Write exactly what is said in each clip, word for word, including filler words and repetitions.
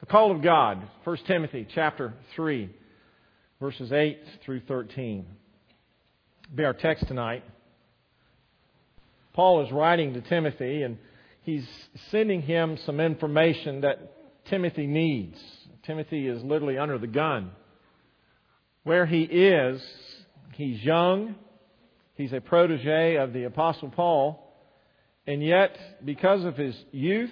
The call of God, First Timothy chapter three, verses eight through thirteen. Be our text tonight. Paul is writing to Timothy, and he's sending him some information that Timothy needs. Timothy is literally under the gun. Where he is, he's young. He's a protege of the Apostle Paul. And yet, because of his youth,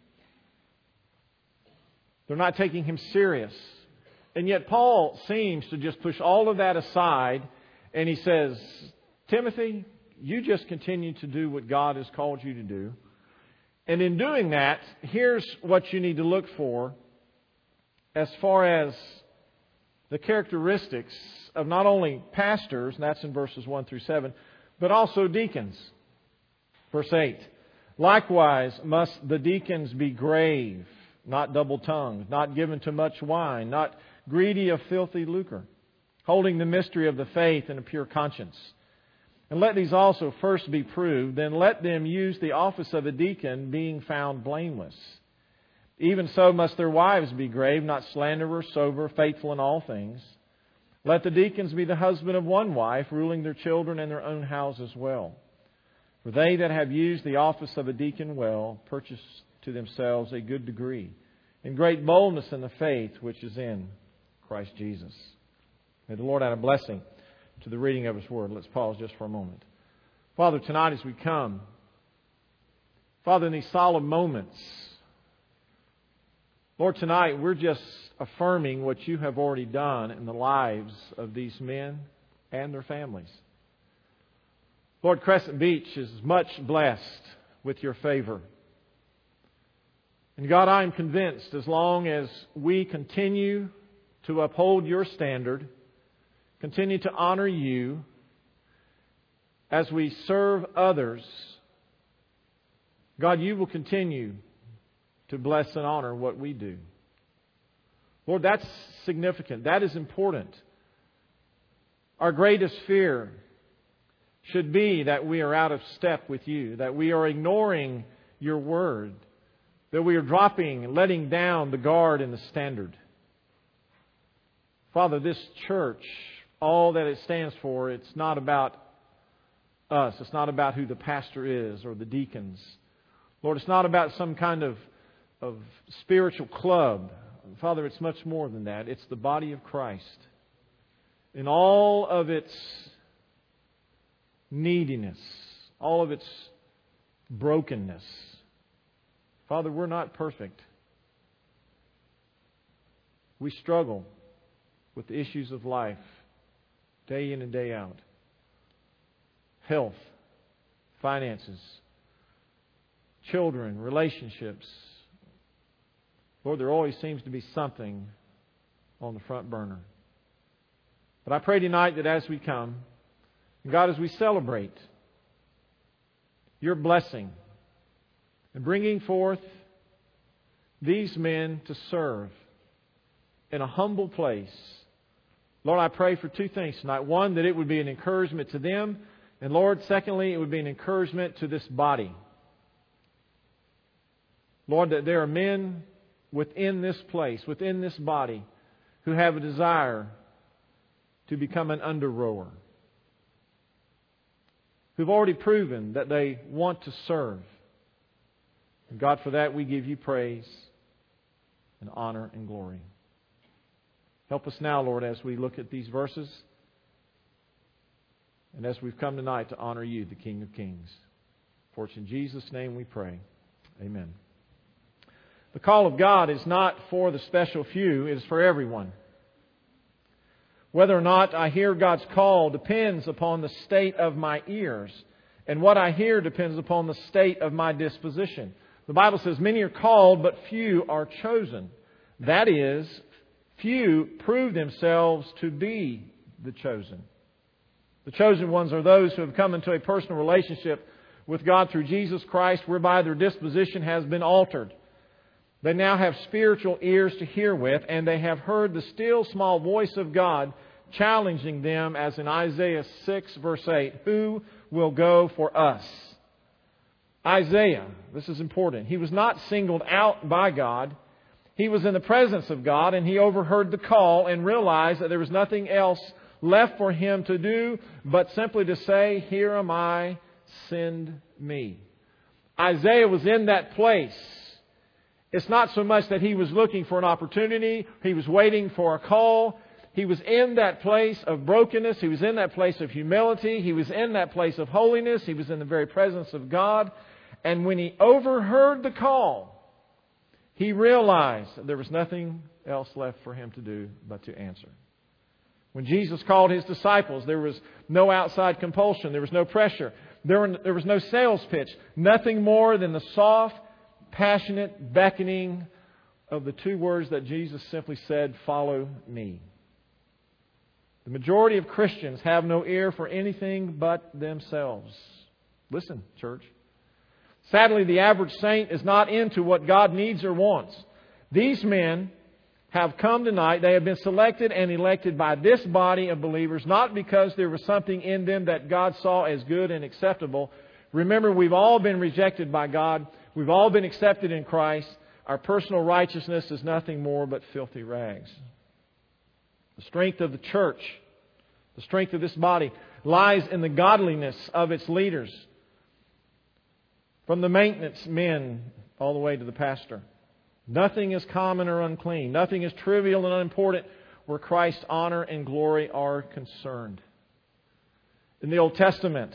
they're not taking him serious. And yet Paul seems to just push all of that aside, and he says, Timothy, you just continue to do what God has called you to do. And in doing that, here's what you need to look for as far as the characteristics of not only pastors, and that's in verses one through seven, but also deacons. Verse eight, likewise must the deacons be grave, not double-tongued, not given to much wine, not greedy of filthy lucre, holding the mystery of the faith in a pure conscience. And let these also first be proved, then let them use the office of a deacon, being found blameless. Even so must their wives be grave, not slanderers, sober, faithful in all things. Let the deacons be the husband of one wife, ruling their children and their own house as well. For they that have used the office of a deacon well, purchase to themselves a good degree, and great boldness in the faith which is in Christ Jesus. May the Lord add a blessing to the reading of His Word. Let's pause just for a moment. Father, tonight as we come, Father, in these solemn moments, Lord, tonight we're just affirming what You have already done in the lives of these men and their families. Lord, Crescent Beach is much blessed with Your favor. And God, I am convinced as long as we continue to uphold Your standard, continue to honor You, as we serve others, God, You will continue to bless and honor what we do. Lord, that's significant. That is important. Our greatest fear should be that we are out of step with You, that we are ignoring Your Word, that we are dropping and letting down the guard and the standard. Father, this church, all that it stands for, it's not about us. It's not about who the pastor is or the deacons. Lord, it's not about some kind of, of spiritual club. Father, it's much more than that. It's the body of Christ in all of its neediness, all of its brokenness. Father, we're not perfect. We struggle with the issues of life day in and day out. Health, finances, children, relationships. Lord, there always seems to be something on the front burner. But I pray tonight that as we come, and God, as we celebrate Your blessing and bringing forth these men to serve in a humble place, Lord, I pray for two things tonight. One, that it would be an encouragement to them. And Lord, secondly, it would be an encouragement to this body. Lord, that there are men within this place, within this body, who have a desire to become an under-rower, who've already proven that they want to serve. And God, for that we give You praise and honor and glory. Help us now, Lord, as we look at these verses and as we've come tonight to honor You, the King of Kings. For it's in Jesus' name we pray. Amen. The call of God is not for the special few, it is for everyone. Whether or not I hear God's call depends upon the state of my ears. And what I hear depends upon the state of my disposition. The Bible says, many are called, but few are chosen. That is, few prove themselves to be the chosen. The chosen ones are those who have come into a personal relationship with God through Jesus Christ, whereby their disposition has been altered. They now have spiritual ears to hear with, and they have heard the still small voice of God challenging them, as in Isaiah six verse eight, who will go for us? Isaiah, this is important, he was not singled out by God. He was in the presence of God, and he overheard the call and realized that there was nothing else left for him to do but simply to say, "Here am I, send me." Isaiah was in that place. It's not so much that he was looking for an opportunity, he was waiting for a call. He was in that place of brokenness. He was in that place of humility. He was in that place of holiness. He was in the very presence of God. And when he overheard the call, he realized that there was nothing else left for him to do but to answer. When Jesus called His disciples, there was no outside compulsion. There was no pressure. There, were, there was no sales pitch. Nothing more than the soft, passionate beckoning of the two words that Jesus simply said, "Follow me." The majority of Christians have no ear for anything but themselves. Listen, church. Sadly, the average saint is not into what God needs or wants. These men have come tonight. They have been selected and elected by this body of believers, not because there was something in them that God saw as good and acceptable. Remember, we've all been rejected by God. We've all been accepted in Christ. Our personal righteousness is nothing more but filthy rags. The strength of the church, the strength of this body, lies in the godliness of its leaders. From the maintenance men all the way to the pastor. Nothing is common or unclean. Nothing is trivial and unimportant where Christ's honor and glory are concerned. In the Old Testament,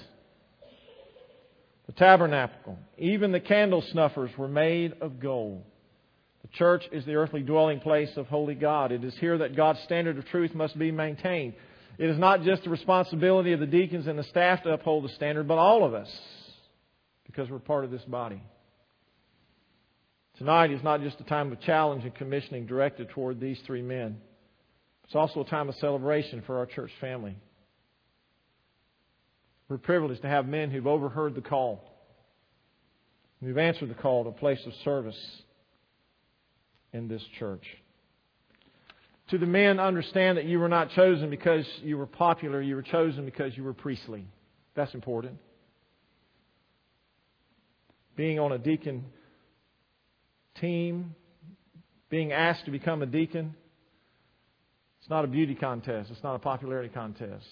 the tabernacle, even the candle snuffers were made of gold. The church is the earthly dwelling place of holy God. It is here that God's standard of truth must be maintained. It is not just the responsibility of the deacons and the staff to uphold the standard, but all of us, because we're part of this body. Tonight is not just a time of challenge and commissioning directed toward these three men. It's also a time of celebration for our church family. We're privileged to have men who've overheard the call, who've answered the call to a place of service in this church. To the men, understand that you were not chosen because you were popular. You were chosen because you were priestly. That's important. Being on a deacon team, being asked to become a deacon, it's not a beauty contest. It's not a popularity contest.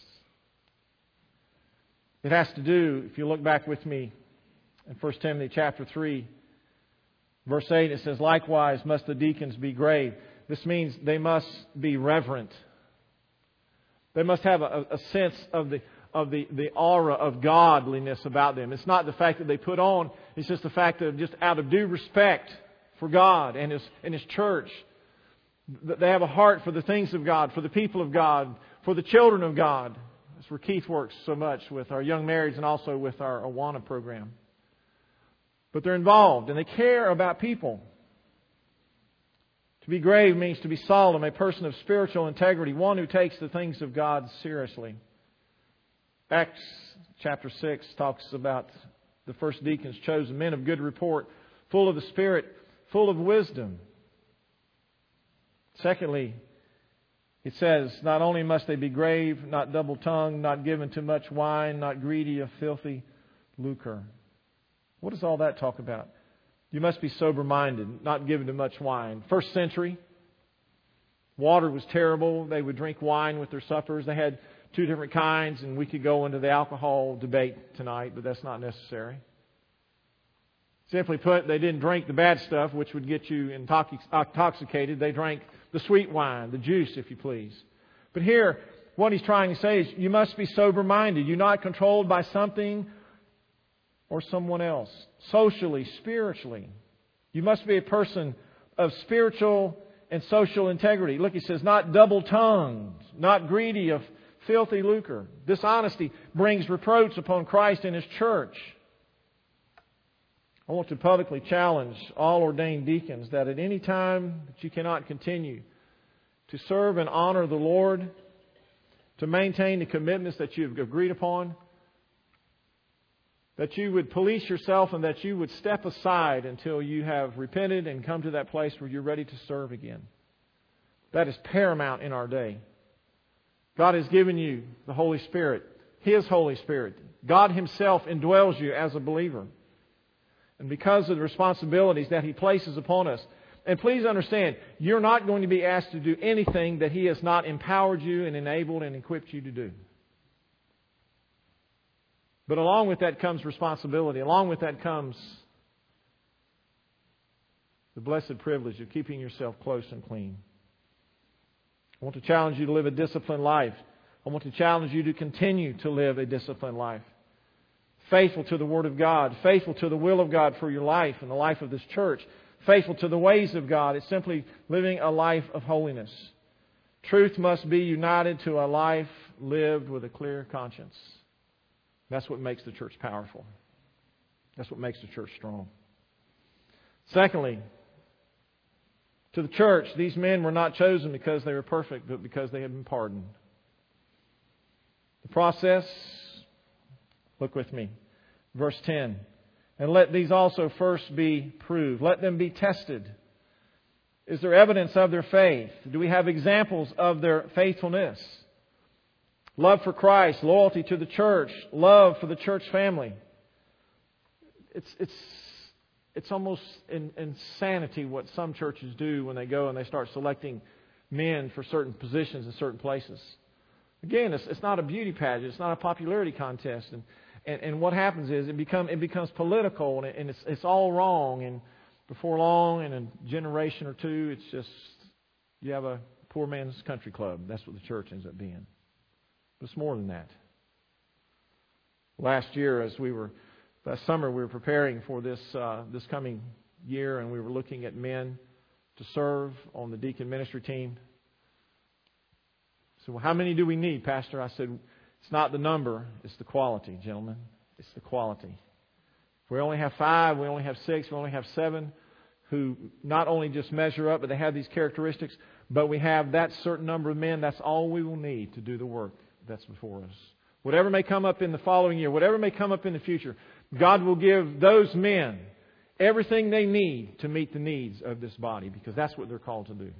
It has to do, if you look back with me in First Timothy chapter three, verse eight, it says, "Likewise must the deacons be grave." This means they must be reverent. They must have a, a sense of the of the, the aura of godliness about them. It's not the fact that they put on, it's just the fact that just out of due respect for God and His, and His church, that they have a heart for the things of God, for the people of God, for the children of God. That's where Keith works so much with our young marrieds and also with our Awana program. But they're involved and they care about people. To be grave means to be solemn, a person of spiritual integrity, one who takes the things of God seriously. Acts chapter six talks about the first deacons chosen, men of good report, full of the Spirit, full of wisdom. Secondly, it says, not only must they be grave, not double-tongued, not given to much wine, not greedy of filthy lucre. What does all that talk about? You must be sober-minded, not given to much wine. First century, water was terrible. They would drink wine with their suppers. They had two different kinds, and we could go into the alcohol debate tonight, but that's not necessary. Simply put, they didn't drink the bad stuff, which would get you intoxicated. They drank the sweet wine, the juice, if you please. But here, what he's trying to say is, you must be sober-minded. You're not controlled by something or someone else. Socially, spiritually. You must be a person of spiritual and social integrity. Look, he says, not double-tongued, not greedy of filthy lucre. Dishonesty brings reproach upon Christ and His church. I want to publicly challenge all ordained deacons that at any time that you cannot continue to serve and honor the Lord, to maintain the commitments that you've agreed upon, that you would police yourself and that you would step aside until you have repented and come to that place where you're ready to serve again. That is paramount in our day. God has given you the Holy Spirit, His Holy Spirit. God Himself indwells you as a believer. And because of the responsibilities that He places upon us, And please understand, you're not going to be asked to do anything that He has not empowered you and enabled and equipped you to do. But along with that comes responsibility. Along with that comes the blessed privilege of keeping yourself close and clean. I want to challenge you to live a disciplined life. I want to challenge you to continue to live a disciplined life. Faithful to the Word of God. Faithful to the will of God for your life and the life of this church. Faithful to the ways of God. It's simply living a life of holiness. Truth must be united to a life lived with a clear conscience. That's what makes the church powerful. That's what makes the church strong. Secondly, to the church, these men were not chosen because they were perfect, but because they had been pardoned. The process, look with me. Verse ten. And let these also first be proved. Let them be tested. Is there evidence of their faith? Do we have examples of their faithfulness? Love for Christ, loyalty to the church, love for the church family. It's it's it's almost in, insanity what some churches do when they go and they start selecting men for certain positions in certain places. Again, it's, it's not a beauty pageant. It's not a popularity contest. And and, and what happens is it become it becomes political and, it, and it's it's all wrong. And before long, in a generation or two, it's just you have a poor man's country club. That's what the church ends up being. But it's more than that. Last year, as we were, last summer, we were preparing for this uh, this coming year, and we were looking at men to serve on the deacon ministry team. So, well, how many do we need, Pastor? I said, it's not the number, it's the quality, gentlemen. It's the quality. If we only have five, we only have six, we only have seven who not only just measure up, but they have these characteristics, but we have that certain number of men, that's all we will need to do the work that's before us. Whatever may come up in the following year, whatever may come up in the future, God will give those men everything they need to meet the needs of this body, because that's what they're called to do.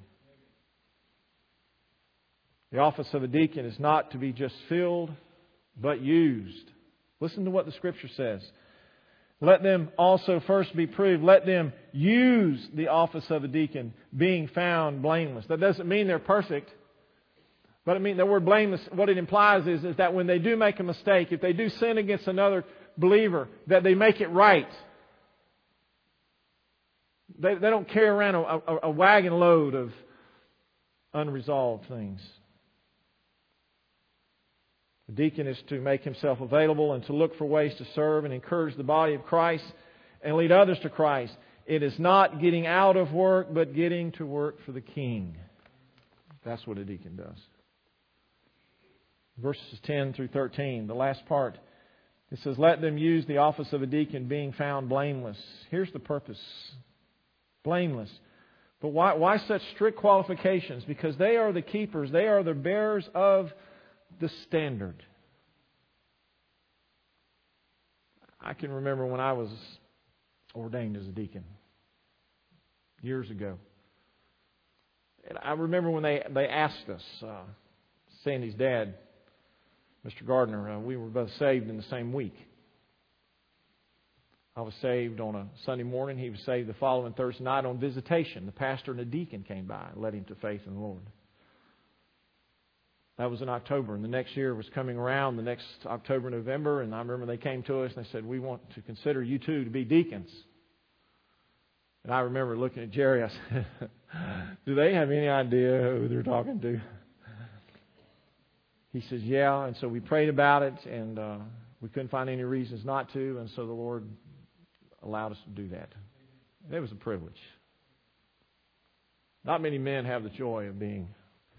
The office of a deacon is not to be just filled, but used. Listen to what the Scripture says. Let them also first be proved. Let them use the office of a deacon, being found blameless. That doesn't mean they're perfect. But I mean, the word blameless, what it implies is, is that when they do make a mistake, if they do sin against another believer, that they make it right. They, they don't carry around a, a, a wagon load of unresolved things. The deacon is to make himself available and to look for ways to serve and encourage the body of Christ and lead others to Christ. It is not getting out of work, but getting to work for the King. That's what a deacon does. Verses ten through thirteen, the last part, it says, let them use the office of a deacon, being found blameless. Here's the purpose. Blameless. But why, why such strict qualifications? Because they are the keepers. They are the bearers of the standard. I can remember when I was ordained as a deacon years ago. And I remember when they, they asked us, uh, Sandy's dad, Mister Gardner, uh, we were both saved in the same week. I was saved on a Sunday morning. He was saved the following Thursday night on visitation. The pastor and the deacon came by and led him to faith in the Lord. That was in October. And the next year was coming around, the next October, November. And I remember they came to us and they said, we want to consider you two to be deacons. And I remember looking at Jerry. I said, do they have any idea who they're talking to? He says, yeah. And so we prayed about it, and uh, we couldn't find any reasons not to. And so the Lord allowed us to do that. And it was a privilege. Not many men have the joy of being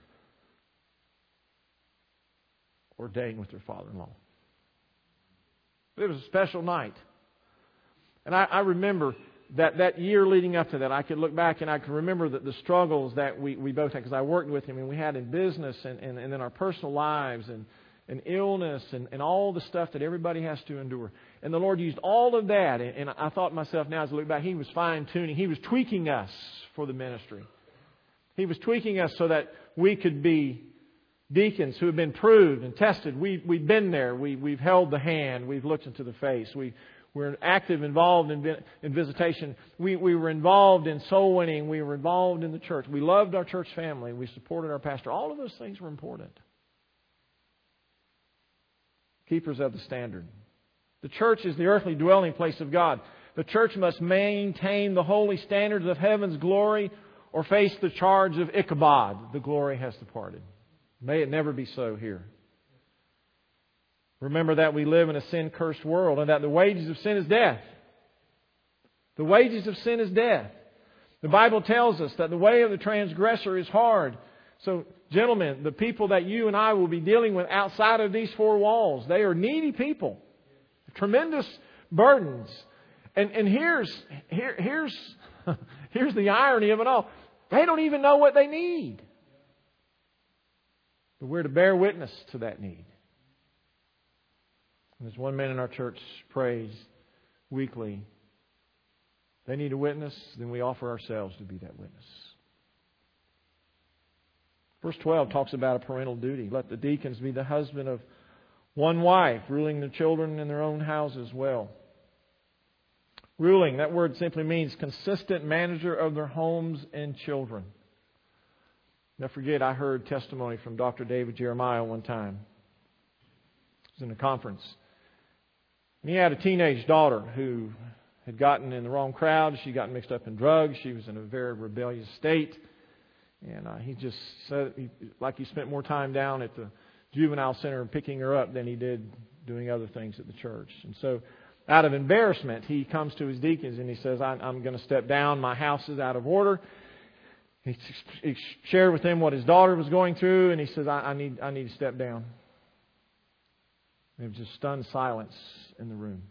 ordained with their father-in-law. But it was a special night. And I, I remember that, that year leading up to that, I could look back and I could remember the, the struggles that we, we both had, because I worked with him and we had in business and, and, and in our personal lives and, and illness and, and all the stuff that everybody has to endure. And the Lord used all of that. And, and I thought to myself now as I look back, He was fine-tuning. He was tweaking us for the ministry. He was tweaking us so that we could be deacons who have been proved and tested. We, we've been there. We, we've held the hand. We've looked into the face. We, we're active, involved in, in visitation. We, we were involved in soul winning. We were involved in the church. We loved our church family. We supported our pastor. All of those things were important. Keepers of the standard. The church is the earthly dwelling place of God. The church must maintain the holy standards of heaven's glory or face the charge of Ichabod. The glory has departed. May it never be so here. Remember that we live in a sin-cursed world and that the wages of sin is death. The wages of sin is death. The Bible tells us that the way of the transgressor is hard. So, gentlemen, the people that you and I will be dealing with outside of these four walls, they are needy people. Tremendous burdens. And, and here's, here, here's, here's the irony of it all. They don't even know what they need. But we're to bear witness to that need. And as one man in our church prays weekly, they need a witness, then we offer ourselves to be that witness. Verse twelve talks about a parental duty. Let the deacons be the husband of one wife, ruling the children in their own house as well. Ruling, that word simply means consistent manager of their homes and children. Never forget, I heard testimony from Doctor David Jeremiah one time. It was in a conference. And he had a teenage daughter who had gotten in the wrong crowd. She got mixed up in drugs. She was in a very rebellious state. And uh, he just said, he, like he spent more time down at the juvenile center picking her up than he did doing other things at the church. And so, out of embarrassment, he comes to his deacons and he says, I, I'm going to step down. My house is out of order. He, he shared with them what his daughter was going through, and he says, I, I need I need to step down. There was just stunned silence in the room.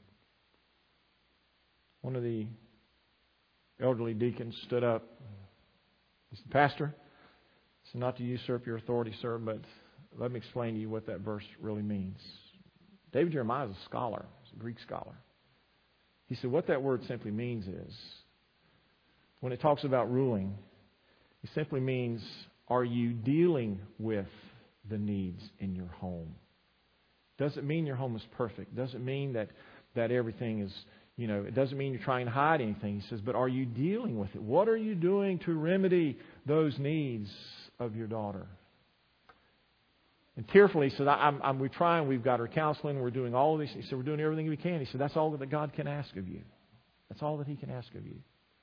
One of the elderly deacons stood up. He said, Pastor, it's not to usurp your authority, sir, but let me explain to you what that verse really means. David Jeremiah is a scholar. He's a Greek scholar. He said, what that word simply means is, when it talks about ruling, it simply means, are you dealing with the needs in your home? Doesn't mean your home is perfect. Doesn't mean that, that everything is, you know, it doesn't mean you're trying to hide anything. He says, but are you dealing with it? What are you doing to remedy those needs of your daughter? And tearfully, he said, I'm, I'm, we're trying, we've got her counseling, we're doing all of this. He said, we're doing everything we can. He said, that's all that God can ask of you. That's all that He can ask of you.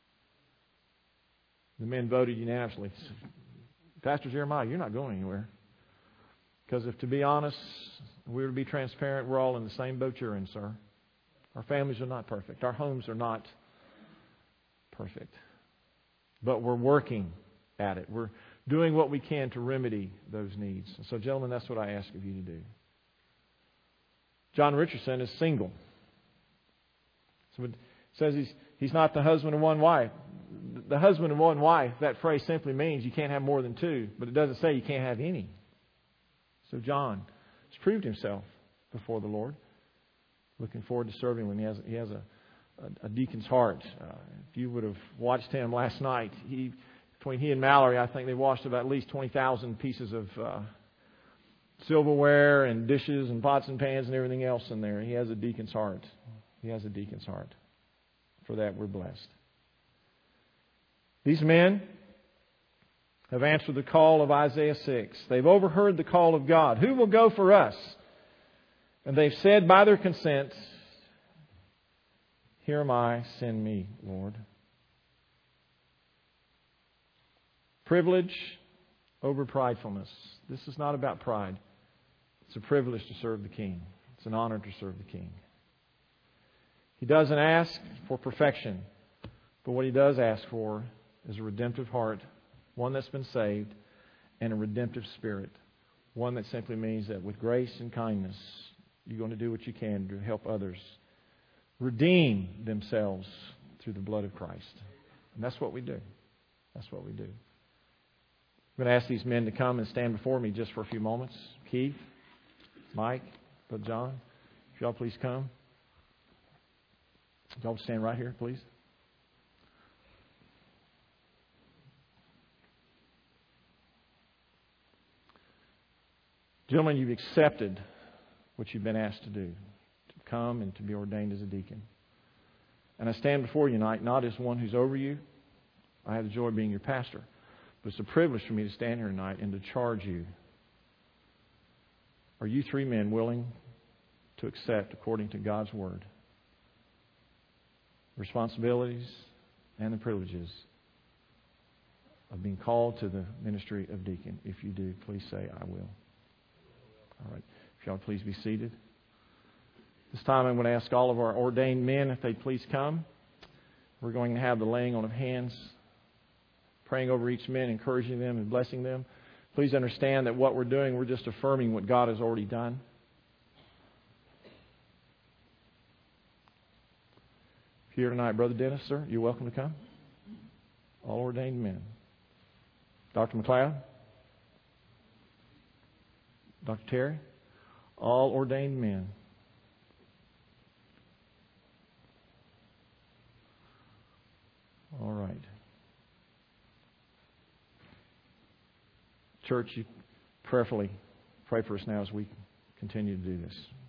The men voted unanimously. Pastor Jeremiah, you're not going anywhere. Because if, to be honest, we were to be transparent, we're all in the same boat you're in, sir. Our families are not perfect. Our homes are not perfect. But we're working at it. We're doing what we can to remedy those needs. And so, gentlemen, that's what I ask of you to do. John Richardson is single. So it says he's, he's not the husband of one wife. The husband of one wife, that phrase simply means you can't have more than two. But it doesn't say you can't have any. So John has proved himself before the Lord. Looking forward to serving him. He has, he has a, a, a deacon's heart. Uh, if you would have watched him last night, he between he and Mallory, I think they washed about at least twenty thousand pieces of uh, silverware and dishes and pots and pans and everything else in there. He has a deacon's heart. He has a deacon's heart. For that, we're blessed. These men have answered the call of Isaiah six. They've overheard the call of God. Who will go for us? And they've said by their consent, here am I, send me, Lord. Privilege over pridefulness. This is not about pride. It's a privilege to serve the King. It's an honor to serve the King. He doesn't ask for perfection, but what He does ask for is a redemptive heart, one that's been saved, and a redemptive spirit, one that simply means that with grace and kindness, you're going to do what you can to help others redeem themselves through the blood of Christ. And that's what we do. That's what we do. I'm going to ask these men to come and stand before me just for a few moments. Keith, Mike, Brother John, if y'all please come. Y'all stand right here, please. Gentlemen, you've accepted what you've been asked to do, to come and to be ordained as a deacon. And I stand before you tonight not as one who's over you. I have the joy of being your pastor. But it's a privilege for me to stand here tonight and to charge you. Are you three men willing to accept, according to God's Word, the responsibilities and the privileges of being called to the ministry of deacon? If you do, please say, I will. All right. If y'all please be seated. This time I'm going to ask all of our ordained men if they'd please come. We're going to have the laying on of hands, praying over each man, encouraging them and blessing them. Please understand that what we're doing, we're just affirming what God has already done. If you're here tonight, Brother Dennis, sir, you're welcome to come. All ordained men. Doctor McLeod? Doctor Terry? All ordained men. All right. Church, you prayerfully pray for us now as we continue to do this.